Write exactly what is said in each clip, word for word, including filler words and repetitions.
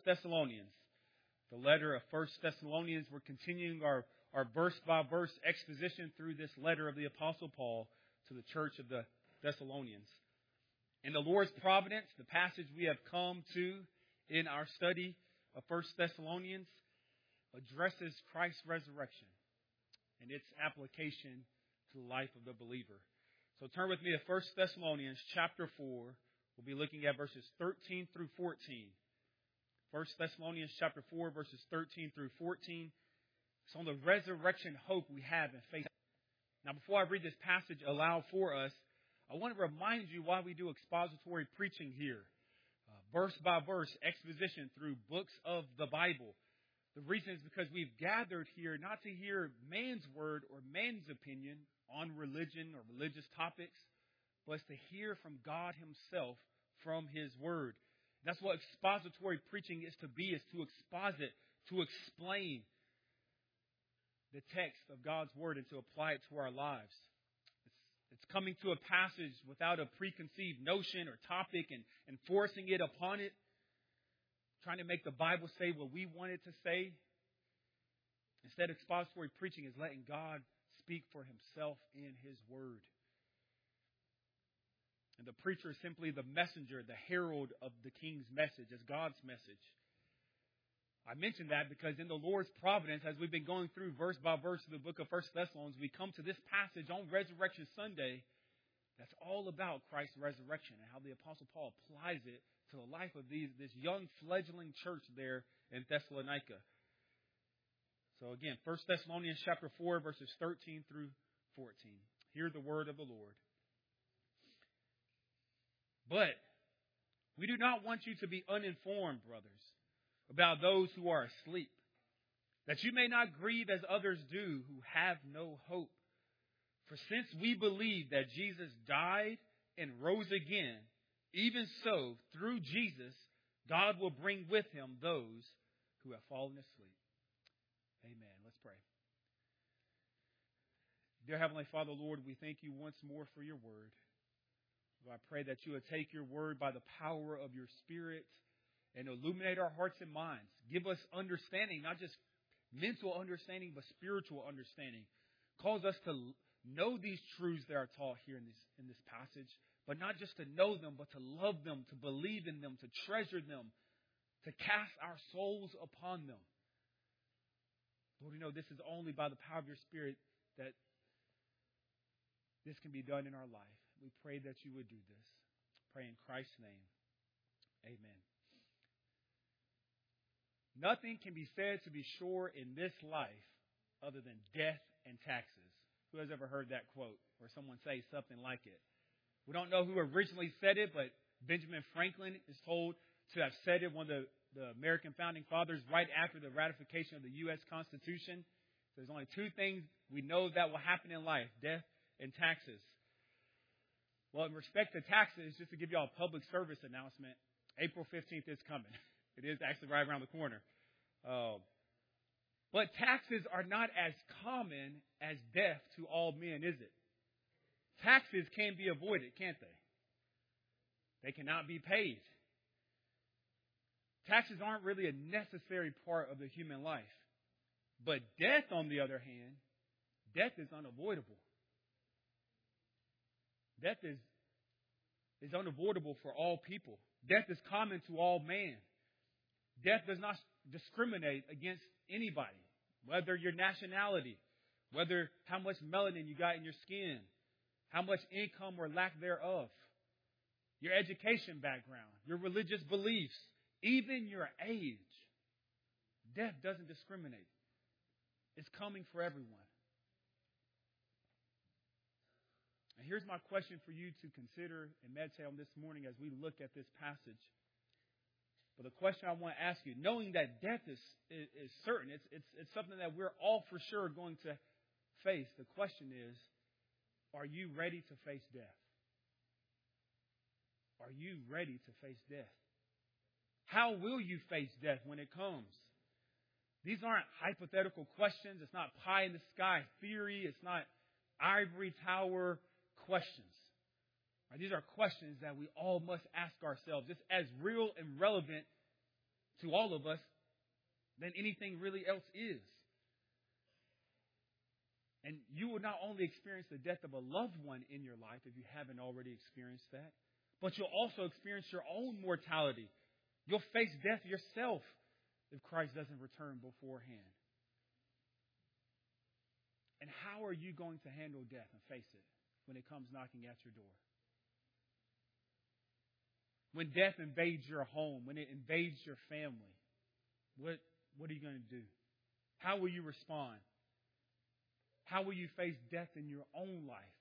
Thessalonians. The letter of First Thessalonians. We're continuing our, our verse-by-verse exposition through this letter of the Apostle Paul to the church of the Thessalonians. In the Lord's providence, the passage we have come to in our study of First Thessalonians addresses Christ's resurrection and its application to the life of the believer. So turn with me to First Thessalonians chapter four. We'll be looking at verses thirteen through fourteen. First Thessalonians chapter four, verses thirteen through fourteen. It's on the resurrection hope we have in faith. Now, before I read this passage aloud for us, I want to remind you why we do expository preaching here. Uh, verse by verse exposition through books of the Bible. The reason is because we've gathered here not to hear man's word or man's opinion on religion or religious topics, but to hear from God Himself from His word. That's what expository preaching is to be, is to exposit, to explain the text of God's word and to apply it to our lives. It's, it's coming to a passage without a preconceived notion or topic and, and forcing it upon it, trying to make the Bible say what we want it to say. Instead, expository preaching is letting God speak for Himself in His word. And the preacher is simply the messenger, the herald of the King's message, as God's message. I mention that because in the Lord's providence, as we've been going through verse by verse of the book of First Thessalonians, we come to this passage on Resurrection Sunday that's all about Christ's resurrection and how the Apostle Paul applies it to the life of these this young fledgling church there in Thessalonica. So again, First Thessalonians chapter four, verses thirteen through fourteen. Hear the word of the Lord. But we do not want you to be uninformed, brothers, about those who are asleep, that you may not grieve as others do who have no hope. For since we believe that Jesus died and rose again, even so, through Jesus, God will bring with Him those who have fallen asleep. Amen. Let's pray. Dear Heavenly Father, Lord, we thank you once more for your word. I pray that you would take your word by the power of your Spirit and illuminate our hearts and minds. Give us understanding, not just mental understanding, but spiritual understanding. Cause us to know these truths that are taught here in this, in this passage, but not just to know them, but to love them, to believe in them, to treasure them, to cast our souls upon them. Lord, we know this is only by the power of your Spirit that this can be done in our life. We pray that you would do this. Pray in Christ's name. Amen. Nothing can be said to be sure in this life other than death and taxes. Who has ever heard that quote or someone say something like it? We don't know who originally said it, but Benjamin Franklin is told to have said it, one of the, the American founding fathers, right after the ratification of the U S Constitution. There's only two things we know that will happen in life, death and taxes. Well, in respect to taxes, just to give you all a public service announcement, April fifteenth is coming. It is actually right around the corner. Uh, but taxes are not as common as death to all men, is it? Taxes can be avoided, can't they? They cannot be paid. Taxes aren't really a necessary part of the human life. But death, on the other hand, death is unavoidable. Death is, is unavoidable for all people. Death is common to all man. Death does not discriminate against anybody, whether your nationality, whether how much melanin you got in your skin, how much income or lack thereof, your education background, your religious beliefs, even your age. Death doesn't discriminate. It's coming for everyone. And here's my question for you to consider and meditate on this morning as we look at this passage. But the question I want to ask you, knowing that death is, is, is certain, it's, it's, it's something that we're all for sure going to face. The question is, are you ready to face death? Are you ready to face death? How will you face death when it comes? These aren't hypothetical questions. It's not pie in the sky theory. It's not ivory tower questions. These are questions that we all must ask ourselves. It's as real and relevant to all of us than anything really else is. And you will not only experience the death of a loved one in your life if you haven't already experienced that, but you'll also experience your own mortality. You'll face death yourself if Christ doesn't return beforehand. And how are you going to handle death and face it when it comes knocking at your door? When death invades your home, when it invades your family, what, what are you going to do? How will you respond? How will you face death in your own life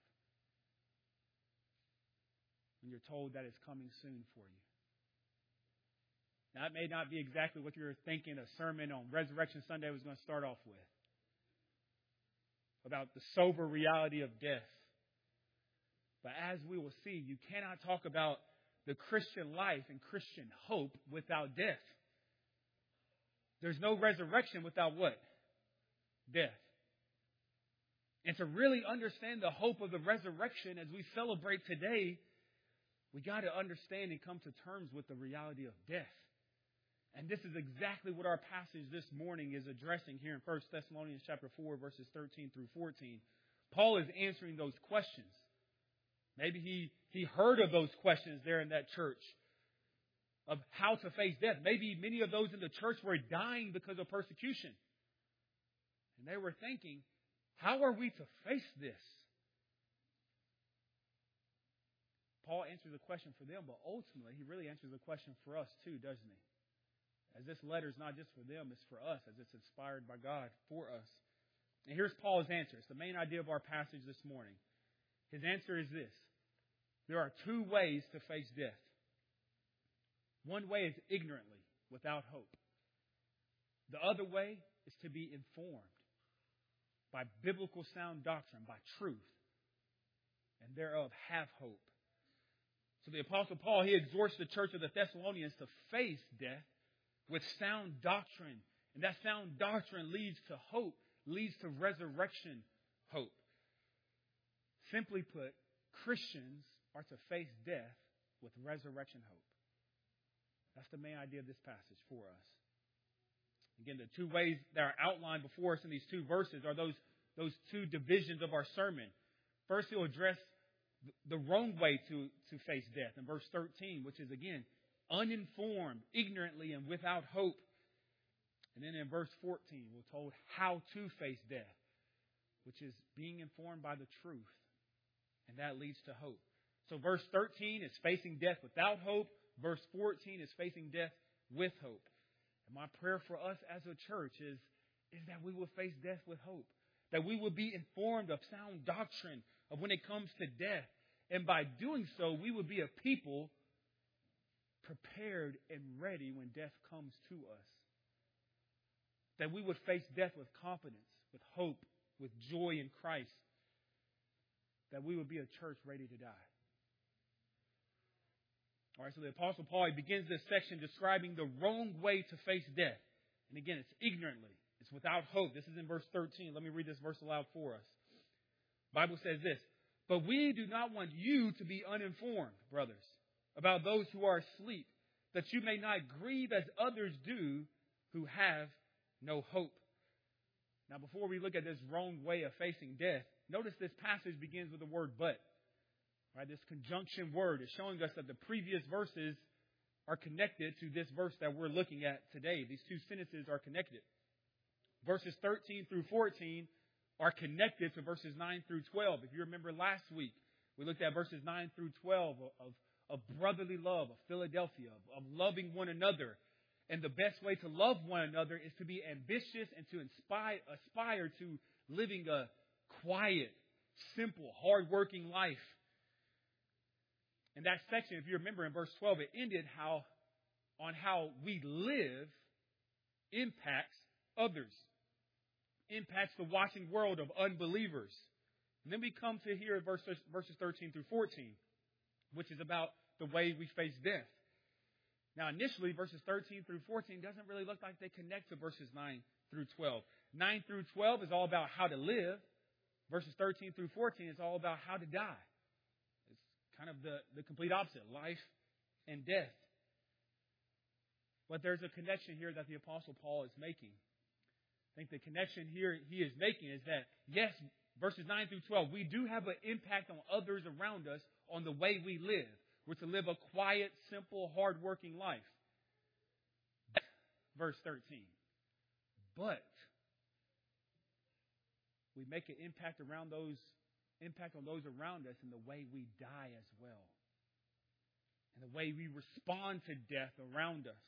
when you're told that it's coming soon for you? Now, it may not be exactly what you're thinking a sermon on Resurrection Sunday was going to start off with, about the sober reality of death. But as we will see, you cannot talk about the Christian life and Christian hope without death. There's no resurrection without what? Death. And to really understand the hope of the resurrection as we celebrate today, we got to understand and come to terms with the reality of death. And this is exactly what our passage this morning is addressing here in First Thessalonians chapter four, verses thirteen through fourteen. Paul is answering those questions. Maybe he, he heard of those questions there in that church of how to face death. Maybe many of those in the church were dying because of persecution. And they were thinking, how are we to face this? Paul answers the question for them, but ultimately he really answers the question for us too, doesn't he? As this letter is not just for them, it's for us, as it's inspired by God for us. And here's Paul's answer. It's the main idea of our passage this morning. His answer is this. There are two ways to face death. One way is ignorantly, without hope. The other way is to be informed by biblical sound doctrine, by truth, and thereof have hope. So the Apostle Paul, he exhorts the church of the Thessalonians to face death with sound doctrine. And that sound doctrine leads to hope, leads to resurrection hope. Simply put, Christians are to face death with resurrection hope. That's the main idea of this passage for us. Again, the two ways that are outlined before us in these two verses are those, those two divisions of our sermon. First, he'll address the wrong way to, to face death in verse thirteen, which is, again, uninformed, ignorantly, and without hope. And then in verse fourteen, we're told how to face death, which is being informed by the truth. And that leads to hope. So verse thirteen is facing death without hope. Verse fourteen is facing death with hope. And my prayer for us as a church is, is that we will face death with hope. That we will be informed of sound doctrine of when it comes to death. And by doing so, we will be a people prepared and ready when death comes to us. That we would face death with confidence, with hope, with joy in Christ. That we would be a church ready to die. All right, so the Apostle Paul, he begins this section describing the wrong way to face death. And again, it's ignorantly. It's without hope. This is in verse thirteen. Let me read this verse aloud for us. The Bible says this, "But we do not want you to be uninformed, brothers, about those who are asleep, that you may not grieve as others do who have no hope." Now, before we look at this wrong way of facing death, notice this passage begins with the word "but." Right, this conjunction word is showing us that the previous verses are connected to this verse that we're looking at today. These two sentences are connected. Verses thirteen through fourteen are connected to verses nine through twelve. If you remember last week, we looked at verses nine through twelve of, of brotherly love, of Philadelphia, of, of loving one another. And the best way to love one another is to be ambitious and to inspire, aspire to living a quiet, simple, hardworking life. In that section, if you remember in verse twelve, it ended how on how we live impacts others, impacts the watching world of unbelievers. And then we come to here at verses, verses thirteen through fourteen, which is about the way we face death. Now, initially, verses thirteen through fourteen doesn't really look like they connect to verses nine through twelve. nine through twelve is all about how to live. Verses thirteen through fourteen is all about how to die. Kind of the, the complete opposite, life and death. But there's a connection here that the Apostle Paul is making. I think the connection here he is making is that, yes, verses nine through twelve, we do have an impact on others around us on the way we live. We're to live a quiet, simple, hard-working life. Verse thirteen. But we make an impact around those, impact on those around us in the way we die as well. And the way we respond to death around us.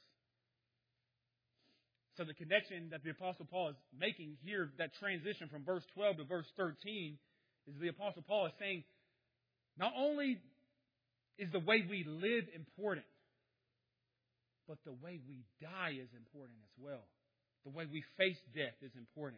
So the connection that the Apostle Paul is making here, that transition from verse twelve to verse thirteen, is the Apostle Paul is saying, not only is the way we live important, but the way we die is important as well. The way we face death is important.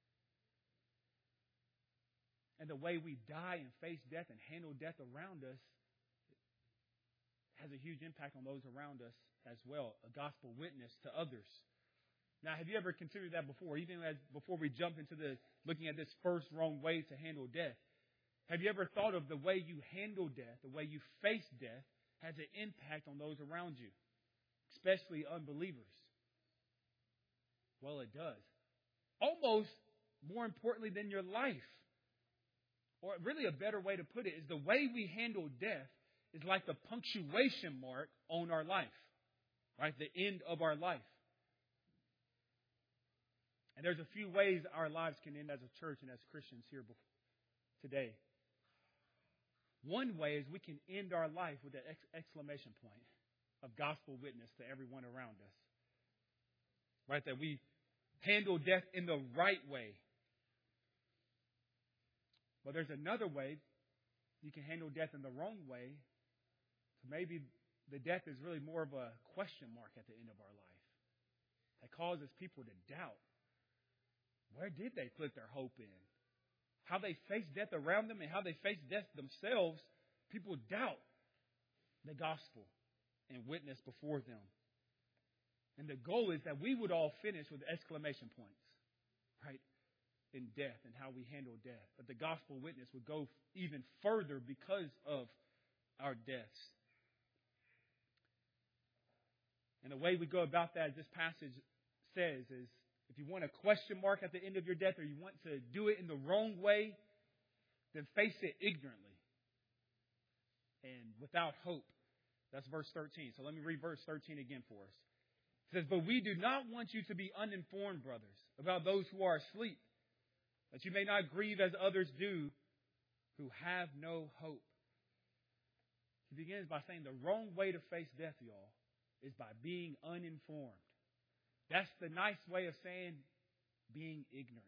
And the way we die and face death and handle death around us has a huge impact on those around us as well. A gospel witness to others. Now, have you ever considered that before? Even as before we jump into the looking at this first wrong way to handle death. Have you ever thought of the way you handle death, the way you face death, has an impact on those around you, especially unbelievers? Well, it does. Almost more importantly than your life. Or really a better way to put it is the way we handle death is like the punctuation mark on our life. Right? The end of our life. And there's a few ways our lives can end as a church and as Christians here today. One way is we can end our life with an exclamation point of gospel witness to everyone around us. Right? That we handle death in the right way. But there's another way you can handle death in the wrong way. So maybe the death is really more of a question mark at the end of our life. That causes people to doubt. Where did they put their hope in? How they face death around them and how they face death themselves, people doubt the gospel and witness before them. And the goal is that we would all finish with exclamation points, right, in death and how we handle death. But the gospel witness would go even further because of our deaths. And the way we go about that, as this passage says, is if you want a question mark at the end of your death or you want to do it in the wrong way, then face it ignorantly and without hope. That's verse thirteen. So let me read verse thirteen again for us. It says, "But we do not want you to be uninformed, brothers, about those who are asleep, that you may not grieve as others do who have no hope." He begins by saying the wrong way to face death, y'all, is by being uninformed. That's the nice way of saying being ignorant.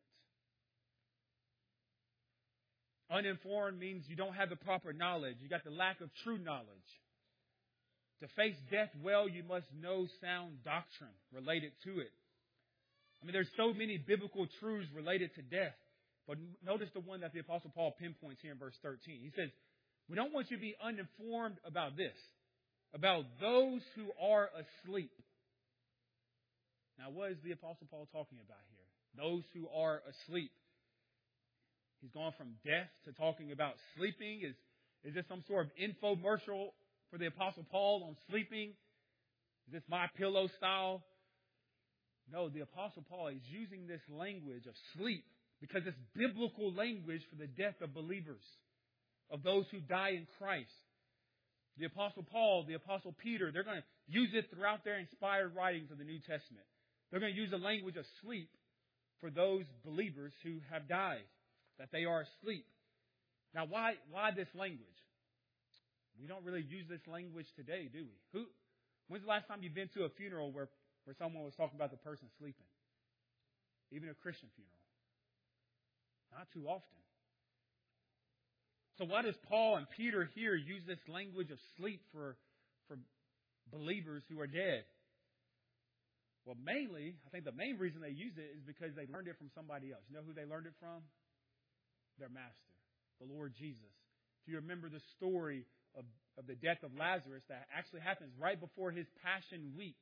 Uninformed means you don't have the proper knowledge. You got the lack of true knowledge. To face death well, you must know sound doctrine related to it. I mean, there's so many biblical truths related to death. But notice the one that the Apostle Paul pinpoints here in verse thirteen. He says, we don't want you to be uninformed about this, about those who are asleep. Now, what is the Apostle Paul talking about here? Those who are asleep. He's gone from death to talking about sleeping. Is, is this some sort of infomercial for the Apostle Paul on sleeping? Is this My Pillow style? No, the Apostle Paul is using this language of sleep because it's biblical language for the death of believers, of those who die in Christ. The Apostle Paul, the Apostle Peter, they're going to use it throughout their inspired writings of the New Testament. They're going to use the language of sleep for those believers who have died, that they are asleep. Now, why why this language? We don't really use this language today, do we? Who? When's the last time you've been to a funeral where, where someone was talking about the person sleeping? Even a Christian funeral. Not too often. So why does Paul and Peter here use this language of sleep for, for believers who are dead? Well, mainly, I think the main reason they use it is because they learned it from somebody else. You know who they learned it from? Their master, the Lord Jesus. If you remember the story of, of the death of Lazarus that actually happens right before his Passion Week.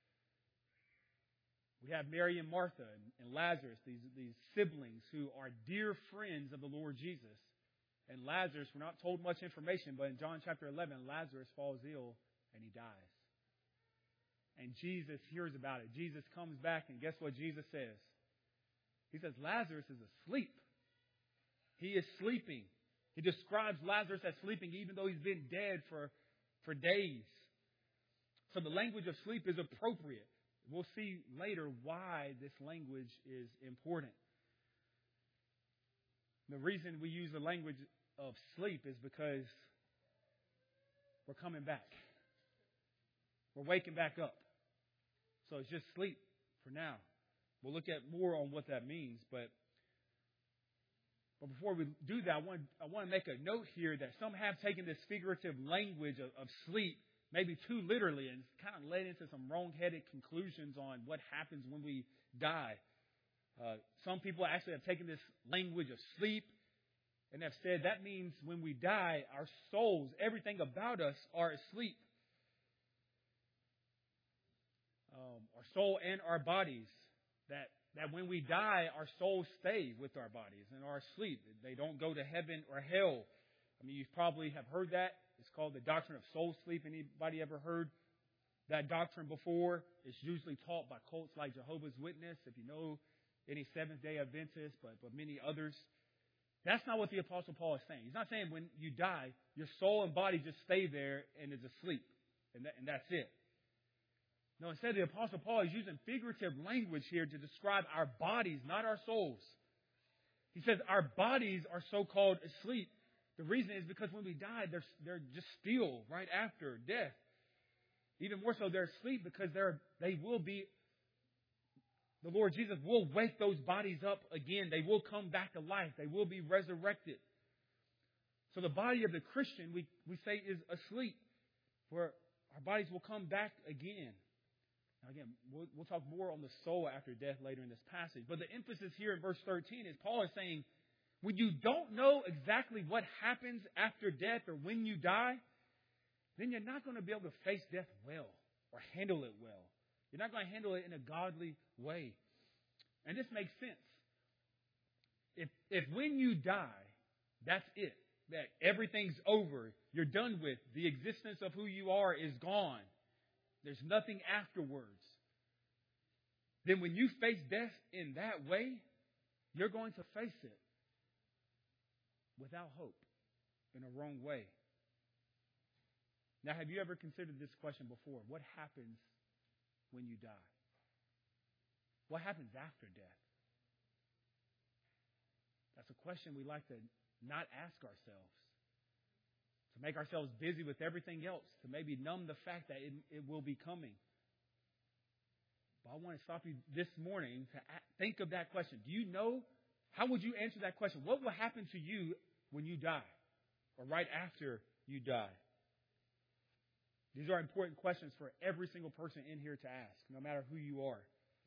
We have Mary and Martha and, and Lazarus, these, these siblings who are dear friends of the Lord Jesus. And Lazarus, we're not told much information, but in John chapter eleven, Lazarus falls ill and he dies. And Jesus hears about it. Jesus comes back, and guess what Jesus says? He says, Lazarus is asleep. He is sleeping. He describes Lazarus as sleeping even though he's been dead for, for days. So the language of sleep is appropriate. We'll see later why this language is important. The reason we use the language of sleep is because we're coming back. We're waking back up. So it's just sleep for now. We'll look at more on what that means. But, but before we do that, I want, I want to make a note here that some have taken this figurative language of, of sleep maybe too literally and kind of led into some wrong-headed conclusions on what happens when we die. Uh, some people actually have taken this language of sleep and have said that means when we die, our souls, everything about us are asleep. Um, our soul and our bodies. That, that when we die, our souls stay with our bodies and are asleep. They don't go to heaven or hell. I mean, you probably have heard that. It's called the doctrine of soul sleep. Anybody ever heard that doctrine before? It's usually taught by cults like Jehovah's Witness, if you know any Seventh-day Adventists, but, but many others. That's not what the Apostle Paul is saying. He's not saying when you die, your soul and body just stay there and is asleep, and, that, and that's it. No, instead the Apostle Paul is using figurative language here to describe our bodies, not our souls. He says our bodies are so-called asleep. The reason is because when we die, they're, they're just still right after death. Even more so, they're asleep because they're, they will be, the Lord Jesus will wake those bodies up again. They will come back to life. They will be resurrected. So the body of the Christian, we, we say, is asleep, where our bodies will come back again. Now again, we'll, we'll talk more on the soul after death later in this passage. But the emphasis here in verse thirteen is Paul is saying, when you don't know exactly what happens after death or when you die, then you're not going to be able to face death well or handle it well. You're not going to handle it in a godly way. And this makes sense. If, if when you die, that's it, that everything's over, you're done with, the existence of who you are is gone, there's nothing afterwards, then when you face death in that way, you're going to face it without hope, in a wrong way. Now, have you ever considered this question before? What happens when you die? What happens after death? That's a question we like to not ask ourselves. To make ourselves busy with everything else. To maybe numb the fact that it, it will be coming. But I want to stop you this morning to think of that question. Do you know? How would you answer that question? What will happen to you when you die? Or right after you die? These are important questions for every single person in here to ask, no matter who you are.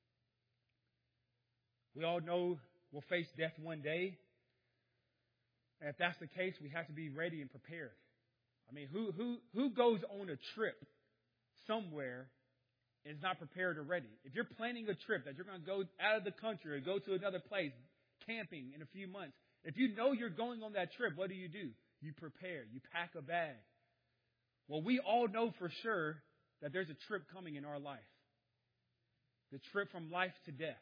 We all know we'll face death one day. And if that's the case, we have to be ready and prepared. I mean, who who who goes on a trip somewhere and is not prepared or ready? If you're planning a trip that you're going to go out of the country or go to another place, camping in a few months, if you know you're going on that trip, what do you do? You prepare. You pack a bag. Well, we all know for sure that there's a trip coming in our life. The trip from life to death.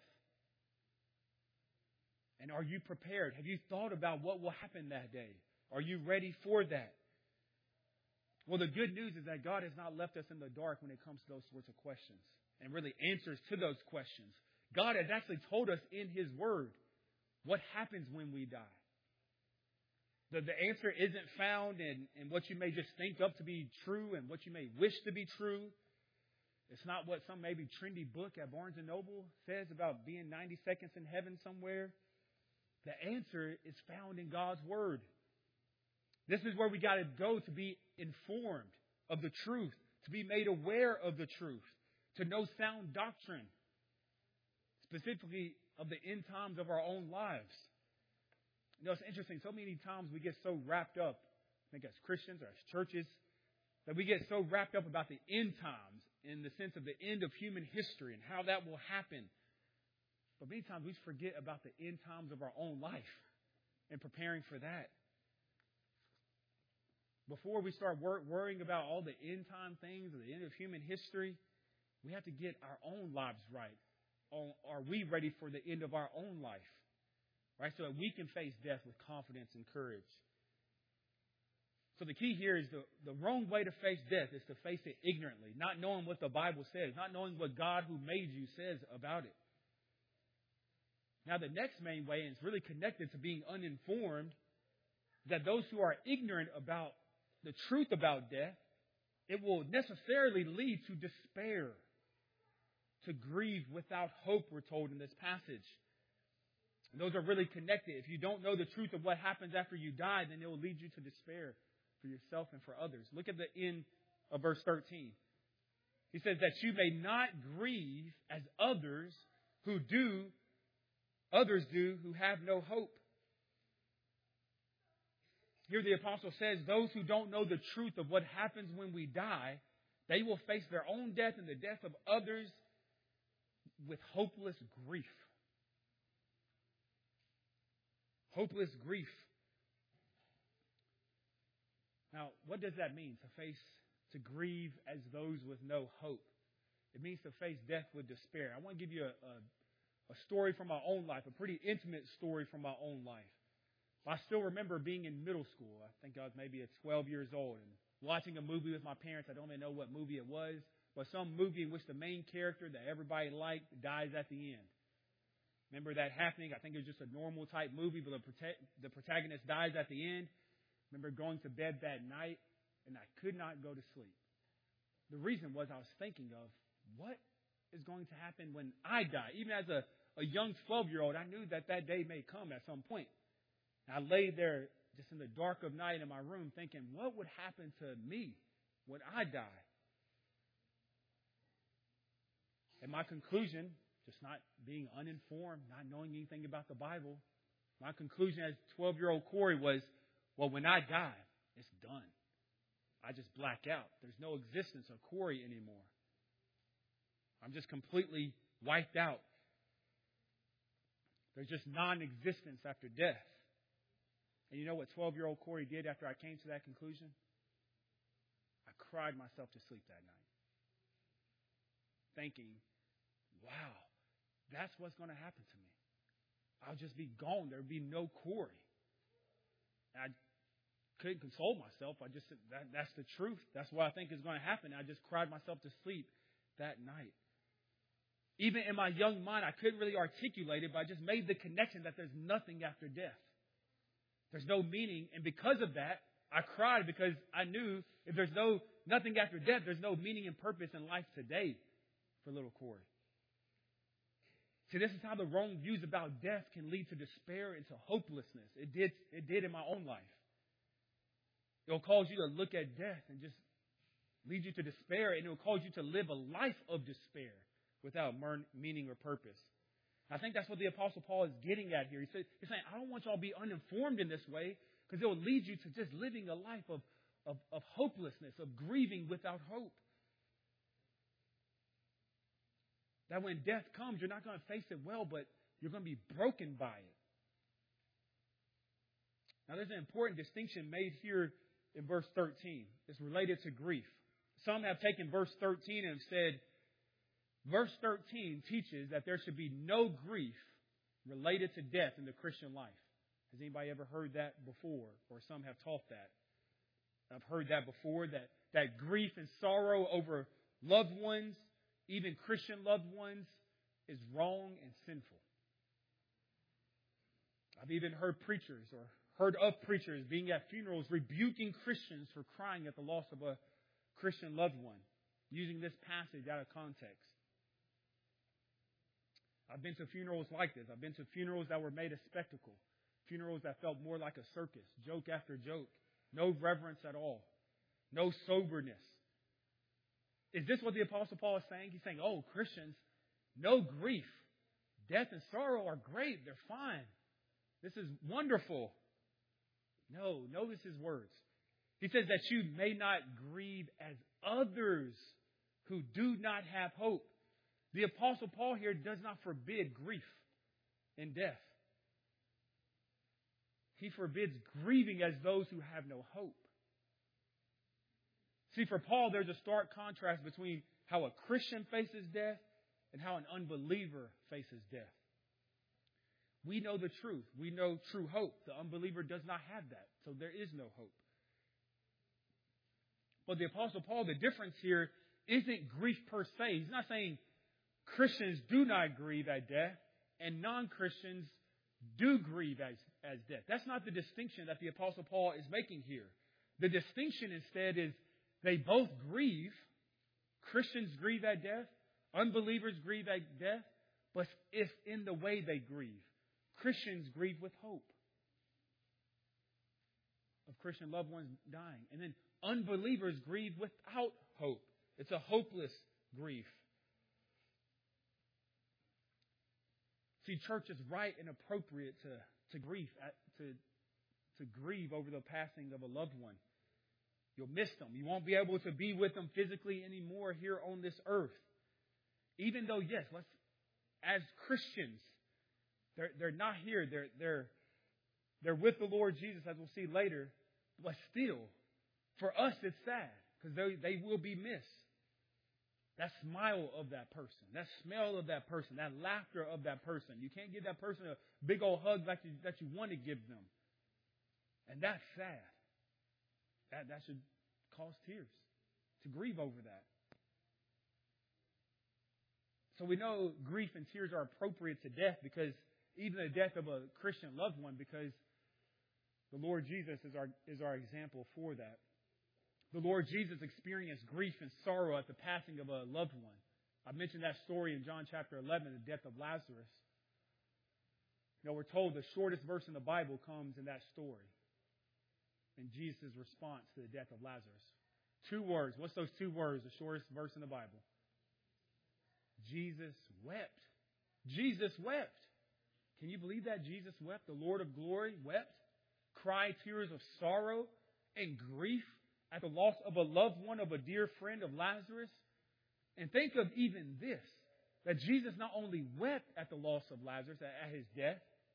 And are you prepared? Have you thought about what will happen that day? Are you ready for that? Well, the good news is that God has not left us in the dark when it comes to those sorts of questions and really answers to those questions. God has actually told us in His Word what happens when we die. The, the answer isn't found in, in what you may just think of to be true and what you may wish to be true. It's not what some maybe trendy book at Barnes and Noble says about being ninety seconds in heaven somewhere. The answer is found in God's Word. This is where we got to go to be informed of the truth, to be made aware of the truth, to know sound doctrine, specifically of the end times of our own lives. You know, it's interesting. So many times we get so wrapped up, I think as Christians or as churches, that we get so wrapped up about the end times in the sense of the end of human history and how that will happen. But many times we forget about the end times of our own life and preparing for that. Before we start wor- worrying about all the end time things or the end of human history, We have to get our own lives right. Are we ready for the end of our own life? Right? So that we can face death with confidence and courage. So the key here is the, the wrong way to face death is to face it ignorantly, not knowing what the Bible says, not knowing what God who made you says about it. Now the next main way, and it's really connected to being uninformed, that those who are ignorant about the truth about death, it will necessarily lead to despair, to grieve without hope, we're told in this passage. And those are really connected. If you don't know the truth of what happens after you die, then it will lead you to despair for yourself and for others. Look at the end of verse thirteen. He says that you may not grieve as others who do, others do who have no hope. Here the apostle says those who don't know the truth of what happens when we die, they will face their own death and the death of others with hopeless grief. Hopeless grief. Now, what does that mean? To face, to grieve as those with no hope. It means to face death with despair. I want to give you a, a, a story from my own life, a pretty intimate story from my own life. I still remember being in middle school. I think I was maybe at twelve years old and watching a movie with my parents. I don't even know what movie it was, but some movie in which the main character that everybody liked dies at the end. Remember that happening? I think it was just a normal type movie, but the, prote- the protagonist dies at the end. Remember going to bed that night, and I could not go to sleep. The reason was I was thinking of what is going to happen when I die. Even as a, a young twelve-year-old, I knew that that day may come at some point. And I lay there just in the dark of night in my room thinking, what would happen to me when I die? And my conclusion, just not being uninformed, not knowing anything about the Bible, my conclusion as twelve-year-old Corey was, well, when I die, it's done. I just black out. There's no existence of Corey anymore. I'm just completely wiped out. There's just non-existence after death. And you know what twelve-year-old Corey did after I came to that conclusion? I cried myself to sleep that night. Thinking, wow, that's what's going to happen to me. I'll just be gone. There would be no Corey. And I couldn't console myself. I just said, that, that's the truth. That's what I think is going to happen. I just cried myself to sleep that night. Even in my young mind, I couldn't really articulate it, but I just made the connection that there's nothing after death. There's no meaning. And because of that, I cried because I knew if there's no nothing after death, there's no meaning and purpose in life today for little Corey. See, this is how the wrong views about death can lead to despair and to hopelessness. It did, it did in my own life. It'll cause you to look at death and just lead you to despair, and it will cause you to live a life of despair without meaning or purpose. I think that's what the Apostle Paul is getting at here. He said, he's saying, I don't want y'all to be uninformed in this way because it will lead you to just living a life of, of, of hopelessness, of grieving without hope. That when death comes, you're not going to face it well, but you're going to be broken by it. Now, there's an important distinction made here in verse thirteen. It's related to grief. Some have taken verse thirteen and said, verse thirteen teaches that there should be no grief related to death in the Christian life. Has anybody ever heard that before? Or some have taught that. I've heard that before, that, that grief and sorrow over loved ones, even Christian loved ones, is wrong and sinful. I've even heard preachers or heard of preachers being at funerals rebuking Christians for crying at the loss of a Christian loved one, using this passage out of context. I've been to funerals like this. I've been to funerals that were made a spectacle. Funerals that felt more like a circus, joke after joke. No reverence at all. No soberness. Is this what the Apostle Paul is saying? He's saying, oh, Christians, no grief. Death and sorrow are great. They're fine. This is wonderful. No, notice his words. He says that you may not grieve as others who do not have hope. The Apostle Paul here does not forbid grief and death. He forbids grieving as those who have no hope. See, for Paul, there's a stark contrast between how a Christian faces death and how an unbeliever faces death. We know the truth. We know true hope. The unbeliever does not have that. So there is no hope. But the Apostle Paul, the difference here isn't grief per se. He's not saying Christians do not grieve at death and non-Christians do grieve as, as death. That's not the distinction that the Apostle Paul is making here. The distinction instead is they both grieve. Christians grieve at death. Unbelievers grieve at death. But it's in the way they grieve. Christians grieve with hope of Christian loved ones dying. And then unbelievers grieve without hope. It's a hopeless grief. See, church is right and appropriate to, to grieve, to, to grieve over the passing of a loved one. You'll miss them. You won't be able to be with them physically anymore here on this earth. Even though, yes, let's, as Christians, they're, they're not here. They're, they're, they're with the Lord Jesus, as we'll see later. But still, for us, it's sad because they, they will be missed. That smile of that person, that smell of that person, that laughter of that person. You can't give that person a big old hug like you, that you want to give them. And that's sad. That, that should cause tears to grieve over that. So we know grief and tears are appropriate to death because even the death of a Christian loved one, because the Lord Jesus is our, is our example for that. The Lord Jesus experienced grief and sorrow at the passing of a loved one. I mentioned that story in John chapter eleven, the death of Lazarus. You know, we're told the shortest verse in the Bible comes in that story. In Jesus' response to the death of Lazarus. Two words. What's those two words? The shortest verse in the Bible. Jesus wept. Jesus wept. Can you believe that? Jesus wept. The Lord of glory wept. Cried tears of sorrow and grief at the loss of a loved one, of a dear friend of Lazarus. And think of even this, that Jesus not only wept at the loss of Lazarus, at his death,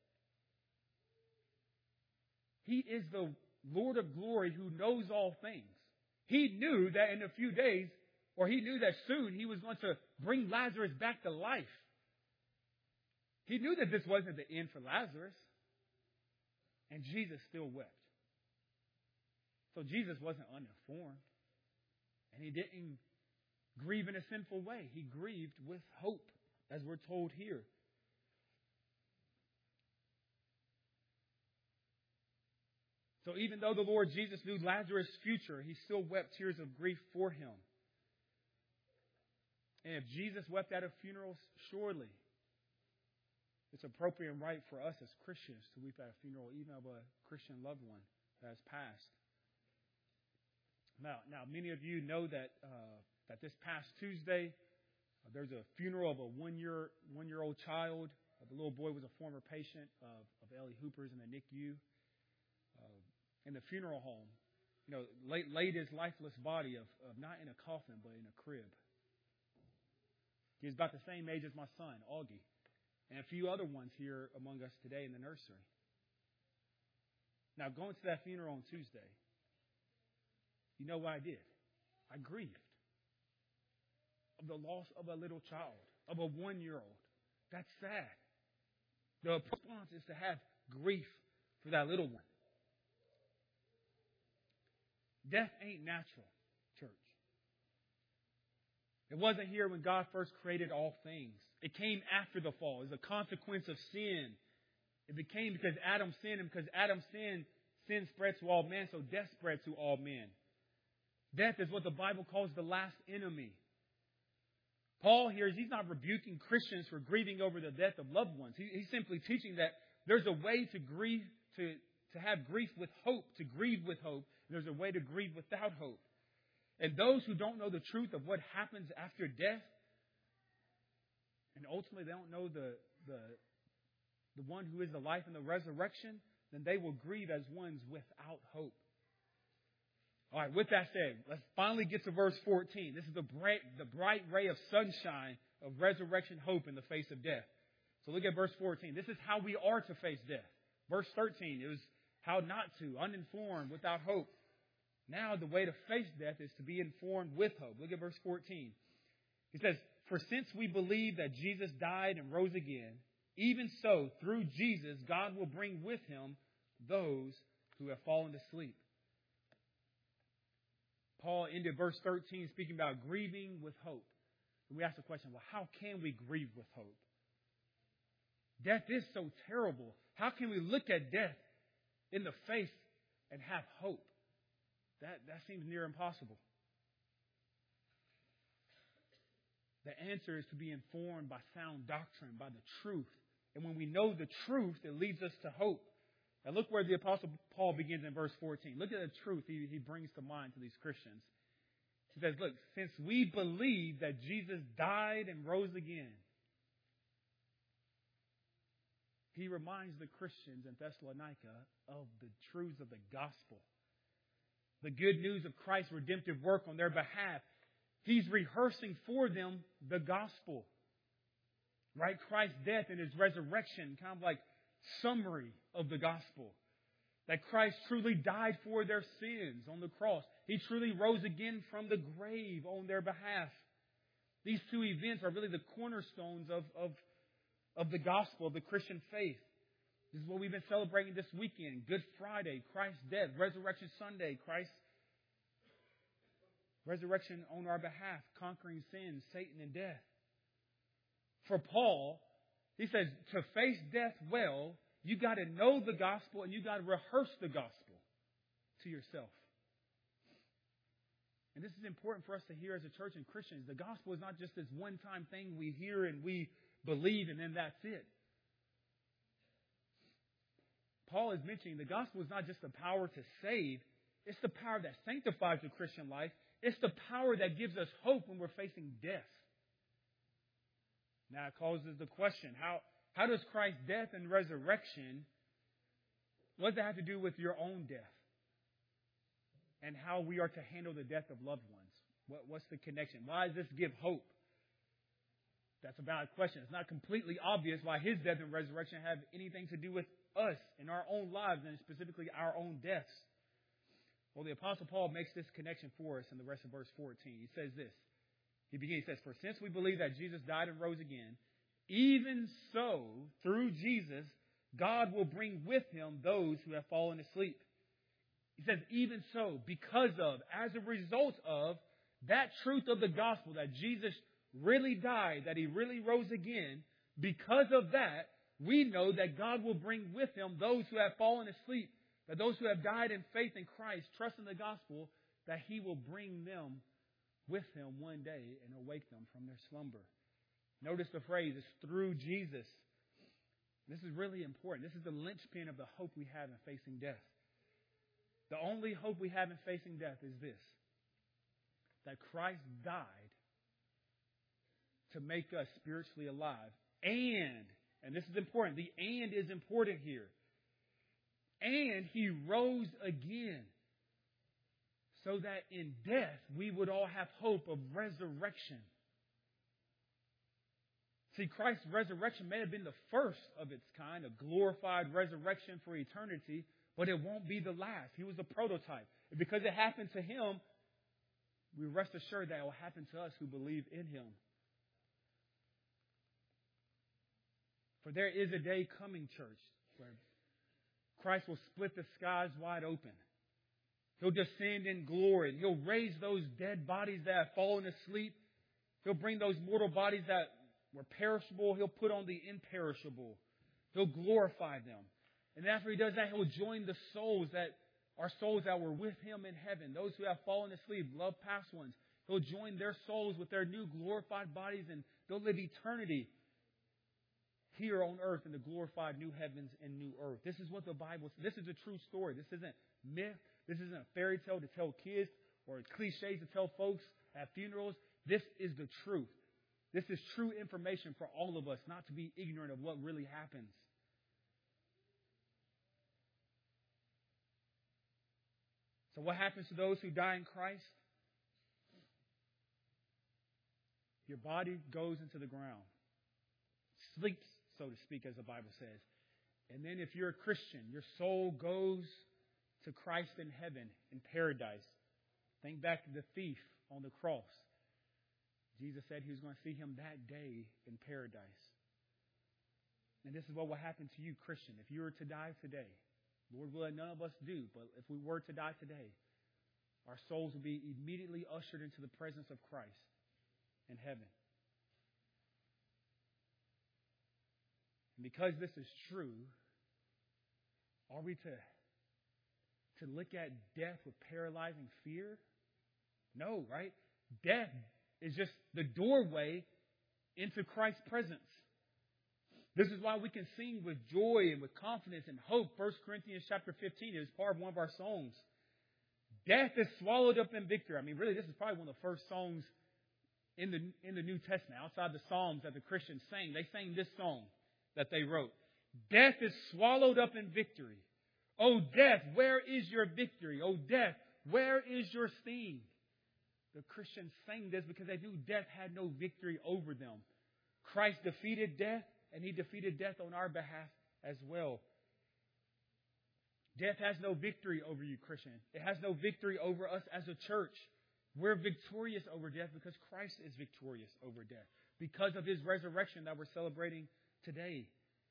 he is the Lord of glory who knows all things. He knew that in a few days, or he knew that soon, he was going to bring Lazarus back to life. He knew that this wasn't the end for Lazarus. And Jesus still wept. So Jesus wasn't uninformed. And he didn't grieve in a sinful way. He grieved with hope, as we're told here. So even though the Lord Jesus knew Lazarus' future, he still wept tears of grief for him. And if Jesus wept at a funeral, surely it's appropriate and right for us as Christians to weep at a funeral, even of a Christian loved one that has passed. Now, now many of you know that uh, that this past Tuesday, uh, there's a funeral of a one-year one-year-old child. Uh, the little boy was a former patient of, of Ellie Hooper's in the N I C U. Uh, in the funeral home, you know, laid, laid his lifeless body of, of not in a coffin, but in a crib. He's about the same age as my son, Augie, and a few other ones here among us today in the nursery. Now, going to that funeral on Tuesday, you know what I did? I grieved of the loss of a little child, of a one-year-old. That's sad. The response is to have grief for that little one. Death ain't natural, church. It wasn't here when God first created all things. It came after the fall. It was a consequence of sin. It became because Adam sinned, and because Adam sinned, sin spread to all men, so death spread to all men. Death is what the Bible calls the last enemy. Paul here, he's not rebuking Christians for grieving over the death of loved ones. He, he's simply teaching that there's a way to grieve, to, to have grief with hope, to grieve with hope. And there's a way to grieve without hope. And those who don't know the truth of what happens after death, and ultimately they don't know the, the, the one who is the life and the resurrection, then they will grieve as ones without hope. All right, with that said, let's finally get to verse fourteen. This is the bright, the bright ray of sunshine of resurrection hope in the face of death. So look at verse fourteen. This is how we are to face death. Verse thirteen, it was how not to, uninformed, without hope. Now the way to face death is to be informed with hope. Look at verse fourteen. He says, for since we believe that Jesus died and rose again, even so, through Jesus, God will bring with him those who have fallen asleep. Paul ended verse thirteen speaking about grieving with hope. And we ask the question, well, how can we grieve with hope? Death is so terrible. How can we look at death in the face and have hope? That, that seems near impossible. The answer is to be informed by sound doctrine, by the truth. And when we know the truth, it leads us to hope. Now look where the Apostle Paul begins in verse fourteen. Look at the truth he, he brings to mind to these Christians. He says, look, since we believe that Jesus died and rose again, he reminds the Christians in Thessalonica of the truths of the gospel. The good news of Christ's redemptive work on their behalf. He's rehearsing for them the gospel. Right? Christ's death and his resurrection, kind of like summary of the gospel. That Christ truly died for their sins on the cross. He truly rose again from the grave on their behalf. These two events are really the cornerstones of, of, of the gospel, of the Christian faith. This is what we've been celebrating this weekend. Good Friday, Christ's death. Resurrection Sunday, Christ's resurrection on our behalf, conquering sin, Satan, and death. For Paul, he says, to face death well, you got to know the gospel and you got to rehearse the gospel to yourself. And this is important for us to hear as a church and Christians. The gospel is not just this one-time thing we hear and we believe and then that's it. Paul is mentioning the gospel is not just the power to save. It's the power that sanctifies the Christian life. It's the power that gives us hope when we're facing death. Now it causes the question, how, how does Christ's death and resurrection, what does that have to do with your own death? And how we are to handle the death of loved ones? What, what's the connection? Why does this give hope? That's a valid question. It's not completely obvious why his death and resurrection have anything to do with us in our own lives and specifically our own deaths. Well, the Apostle Paul makes this connection for us in the rest of verse fourteen. He says this. He begins, he says, for since we believe that Jesus died and rose again, even so, through Jesus, God will bring with him those who have fallen asleep. He says, even so, because of, as a result of that truth of the gospel, that Jesus really died, that he really rose again, because of that, we know that God will bring with him those who have fallen asleep, that those who have died in faith in Christ, trust in the gospel, that he will bring them with him one day and awake them from their slumber. Notice the phrase, it's through Jesus. This is really important. This is the linchpin of the hope we have in facing death. The only hope we have in facing death is this, that Christ died to make us spiritually alive. And, and this is important, the and is important here. And he rose again, so that in death we would all have hope of resurrection. See, Christ's resurrection may have been the first of its kind, a glorified resurrection for eternity, but it won't be the last. He was the prototype. And because it happened to him, we rest assured that it will happen to us who believe in him. For there is a day coming, church, where Christ will split the skies wide open. He'll descend in glory. He'll raise those dead bodies that have fallen asleep. He'll bring those mortal bodies that were perishable. He'll put on the imperishable. He'll glorify them. And after he does that, he'll join the souls that are souls that were with him in heaven. Those who have fallen asleep, loved past ones. He'll join their souls with their new glorified bodies and they'll live eternity here on earth in the glorified new heavens and new earth. This is what the Bible says. This is a true story. This isn't myth. This isn't a fairy tale to tell kids or cliches to tell folks at funerals. This is the truth. This is true information for all of us, not to be ignorant of what really happens. So what happens to those who die in Christ? Your body goes into the ground. Sleeps, so to speak, as the Bible says. And then if you're a Christian, your soul goes to Christ in heaven, in paradise. Think back to the thief on the cross. Jesus said he was going to see him that day in paradise. And this is what will happen to you, Christian. If you were to die today, Lord willing, none of us do, but if we were to die today, our souls will be immediately ushered into the presence of Christ in heaven. And because this is true, are we to, to look at death with paralyzing fear? No, right? Death is just the doorway into Christ's presence. This is why we can sing with joy and with confidence and hope. First Corinthians chapter fifteen is part of one of our songs. Death is swallowed up in victory. I mean, really, this is probably one of the first songs in the in the New Testament, outside the Psalms that the Christians sang. They sang this song that they wrote. Death is swallowed up in victory. O death, where is your victory? O death, where is your sting? The Christians sang this because they knew death had no victory over them. Christ defeated death, and he defeated death on our behalf as well. Death has no victory over you, Christian. It has no victory over us as a church. We're victorious over death because Christ is victorious over death, because of his resurrection that we're celebrating today.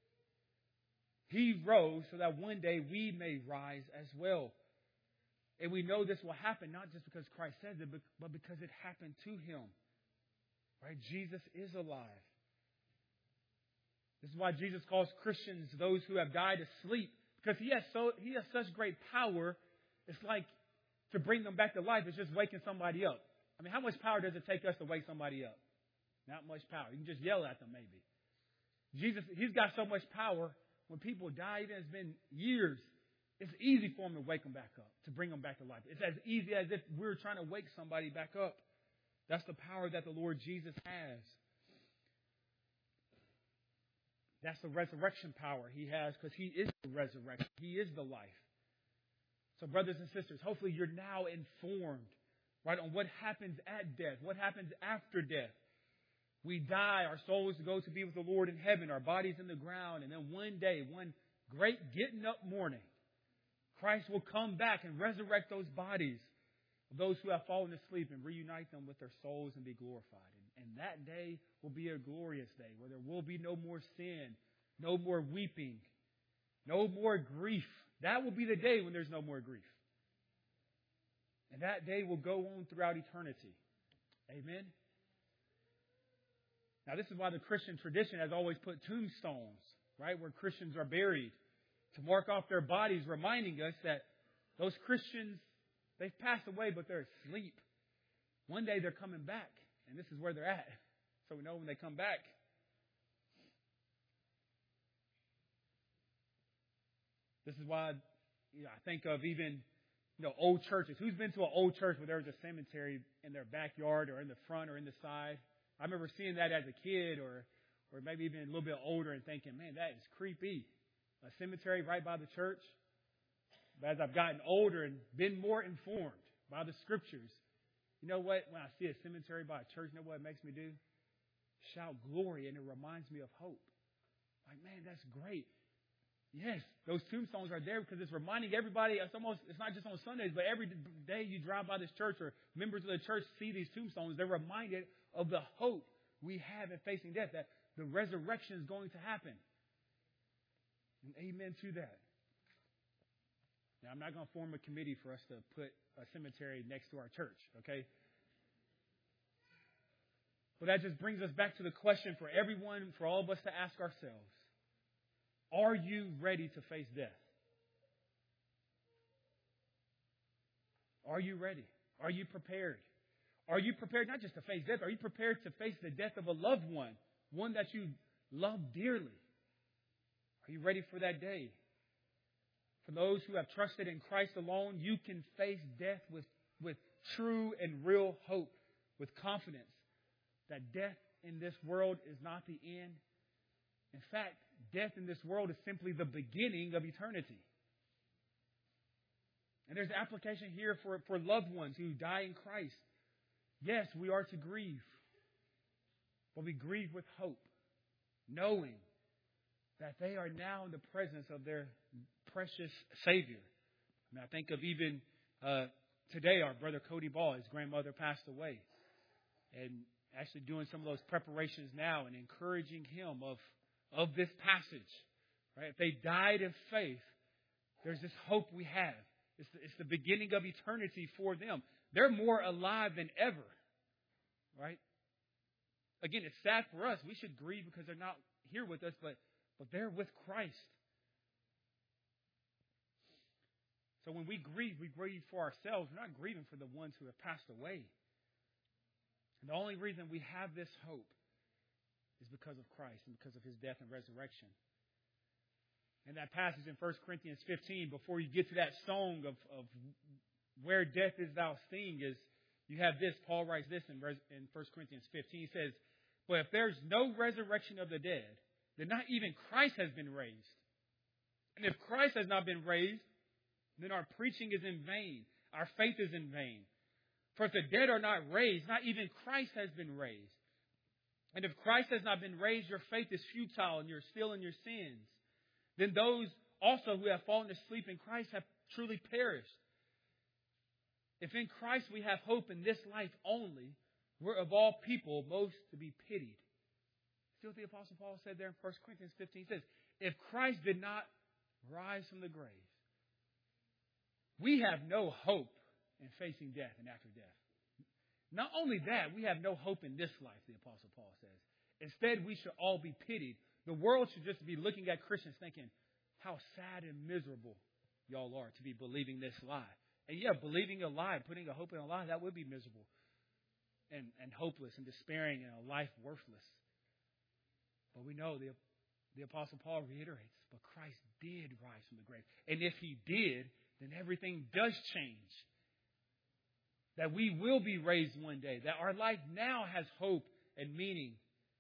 He rose so that one day we may rise as well. And we know this will happen not just because Christ says it, but because it happened to him. Right? Jesus is alive. This is why Jesus calls Christians those who have died asleep, because he has so he has such great power. It's like to bring them back to life is just waking somebody up. I mean, how much power does it take us to wake somebody up? Not much power. You can just yell at them maybe. Jesus, he's got so much power. When people die, even it's been years, it's easy for him to wake them back up, to bring them back to life. It's as easy as if we were trying to wake somebody back up. That's the power that the Lord Jesus has. That's the resurrection power he has, because he is the resurrection. He is the life. So brothers and sisters, hopefully you're now informed, right, on what happens at death, what happens after death. We die, our souls go to be with the Lord in heaven, our bodies in the ground, and then one day, one great getting up morning, Christ will come back and resurrect those bodies of those who have fallen asleep and reunite them with their souls and be glorified. And, and that day will be a glorious day where there will be no more sin, no more weeping, no more grief. That will be the day when there's no more grief. And that day will go on throughout eternity. Amen? Now, this is why the Christian tradition has always put tombstones, right, where Christians are buried, to mark off their bodies, reminding us that those Christians, they've passed away, but they're asleep. One day they're coming back, and this is where they're at. So we know when they come back. This is why, you know, I think of even, you know, old churches. Who's been to an old church where there was a cemetery in their backyard or in the front or in the side? I remember seeing that as a kid, or or maybe even a little bit older, and thinking, man, that is creepy. A cemetery right by the church. But as I've gotten older and been more informed by the Scriptures, you know what? When I see a cemetery by a church, you know what it makes me do? Shout glory, and it reminds me of hope. Like, man, that's great. Yes, those tombstones are there because it's reminding everybody. It's almost, it's not just on Sundays, but every day you drive by this church or members of the church see these tombstones, they're reminded of the hope we have in facing death, that the resurrection is going to happen. And amen to that. Now, I'm not going to form a committee for us to put a cemetery next to our church, okay? But that just brings us back to the question for everyone, for all of us to ask ourselves. Are you ready to face death? Are you ready? Are you prepared? Are you prepared not just to face death? Are you prepared to face the death of a loved one, one that you love dearly? Are you ready for that day? For those who have trusted in Christ alone, you can face death with, with true and real hope, with confidence that death in this world is not the end. In fact, death in this world is simply the beginning of eternity. And there's application here for, for loved ones who die in Christ. Yes, we are to grieve, but we grieve with hope, knowing that they are now in the presence of their precious Savior. I mean, I think of even uh, today, our brother Cody Ball, his grandmother passed away. And actually doing some of those preparations now and encouraging him of, of this passage. Right? If they died in faith, there's this hope we have. It's the, it's the beginning of eternity for them. They're more alive than ever. Right? Again, it's sad for us. We should grieve because they're not here with us, but, but they're with Christ. So when we grieve, we grieve for ourselves. We're not grieving for the ones who have passed away. And the only reason we have this hope is because of Christ and because of His death and resurrection. And that passage in First Corinthians fifteen, before you get to that song of, of where death is thou sting, is you have this. Paul writes this in, in First Corinthians fifteen. He says, but if there's no resurrection of the dead, then not even Christ has been raised. And if Christ has not been raised, then our preaching is in vain. Our faith is in vain. For if the dead are not raised, not even Christ has been raised. And if Christ has not been raised, your faith is futile and you're still in your sins. Then those also who have fallen asleep in Christ have truly perished. If in Christ we have hope in this life only, we're of all people most to be pitied. See what the Apostle Paul said there in First Corinthians fifteen? He says, if Christ did not rise from the grave, we have no hope in facing death and after death. Not only that, we have no hope in this life, the Apostle Paul says. Instead, we should all be pitied. The world should just be looking at Christians thinking, how sad and miserable y'all are to be believing this lie. And yeah, believing a lie, putting a hope in a lie, that would be miserable and, and hopeless and despairing and a life worthless. But we know the, the Apostle Paul reiterates, but Christ did rise from the grave. And if He did, then everything does change. That we will be raised one day. That our life now has hope and meaning.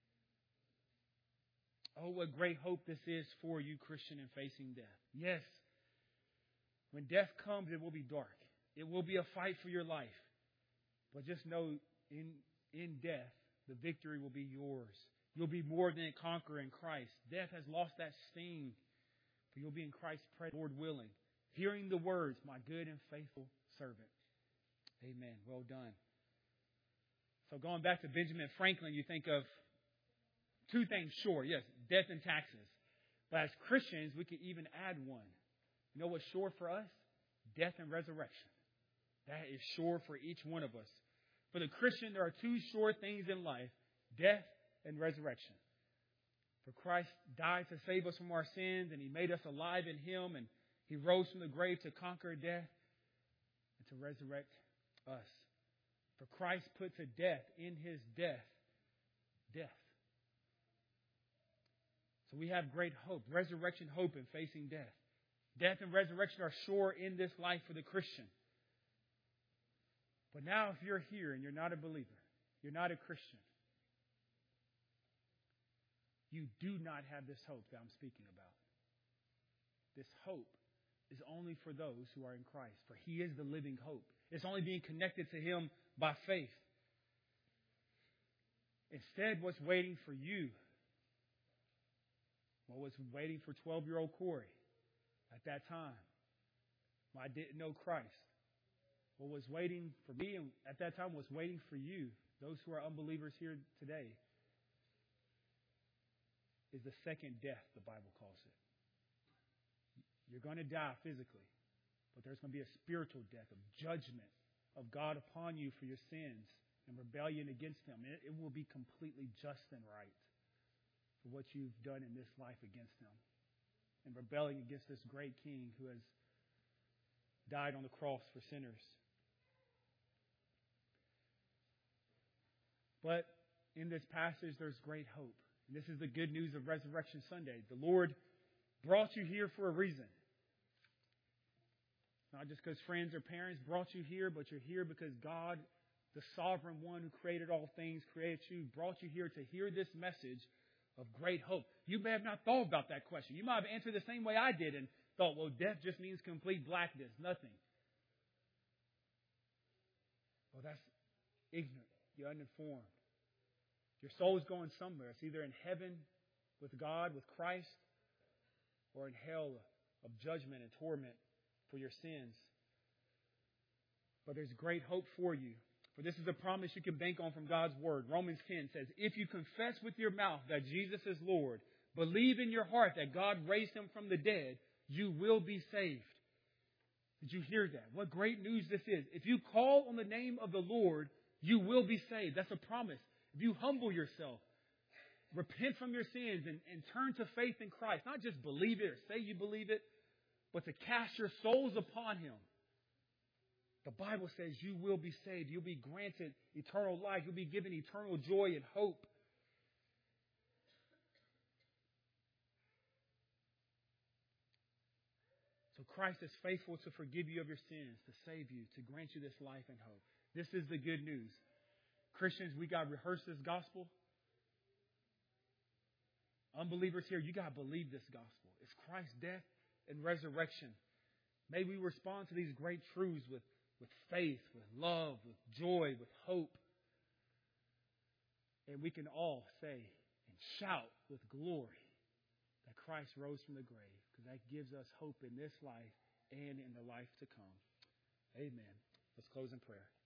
Oh, what great hope this is for you, Christian, in facing death. Yes, when death comes, it will be dark. It will be a fight for your life. But just know, in, in death, the victory will be yours. You'll be more than a conqueror in Christ. Death has lost that sting. But you'll be in Christ's presence, Lord willing. Hearing the words, my good and faithful servant. Amen. Well done. So going back to Benjamin Franklin, you think of two things, sure, yes, death and taxes. But as Christians, we could even add one. You know what's sure for us? Death and resurrection. That is sure for each one of us. For the Christian, there are two sure things in life, death and resurrection. For Christ died to save us from our sins, and He made us alive in Him, and He rose from the grave to conquer death and to resurrect us. For Christ put to death in His death, death. So we have great hope, resurrection hope in facing death. Death and resurrection are sure in this life for the Christian. But now if you're here and you're not a believer, you're not a Christian, you do not have this hope that I'm speaking about. This hope is only for those who are in Christ, for He is the living hope. It's only being connected to Him by faith. Instead, what's waiting for you, what was waiting for twelve-year-old Corey at that time, I didn't know Christ. What was waiting for me and at that time was waiting for you, those who are unbelievers here today, is the second death, the Bible calls it. You're going to die physically, but there's going to be a spiritual death of judgment of God upon you for your sins and rebellion against Him. It, it will be completely just and right for what you've done in this life against Him and rebelling against this great King who has died on the cross for sinners. But in this passage, there's great hope. And this is the good news of Resurrection Sunday. The Lord brought you here for a reason. Not just because friends or parents brought you here, but you're here because God, the sovereign one who created all things, created you, brought you here to hear this message of great hope. You may have not thought about that question. You might have answered the same way I did and thought, well, death just means complete blackness, nothing. Well, that's ignorant. You're uninformed. Your soul is going somewhere. It's either in heaven with God, with Christ, or in hell of judgment and torment for your sins. But there's great hope for you. For this is a promise you can bank on from God's Word. Romans ten says, if you confess with your mouth that Jesus is Lord, believe in your heart that God raised Him from the dead, you will be saved. Did you hear that? What great news this is. If you call on the name of the Lord, you will be saved. That's a promise. If you humble yourself, repent from your sins, and, and turn to faith in Christ, not just believe it or say you believe it, but to cast your souls upon Him, the Bible says you will be saved. You'll be granted eternal life. You'll be given eternal joy and hope. So Christ is faithful to forgive you of your sins, to save you, to grant you this life and hope. This is the good news. Christians, we got to rehearse this gospel. Unbelievers here, you got to believe this gospel. It's Christ's death and resurrection. May we respond to these great truths with, with faith, with love, with joy, with hope. And we can all say and shout with glory that Christ rose from the grave, because that gives us hope in this life and in the life to come. Amen. Let's close in prayer.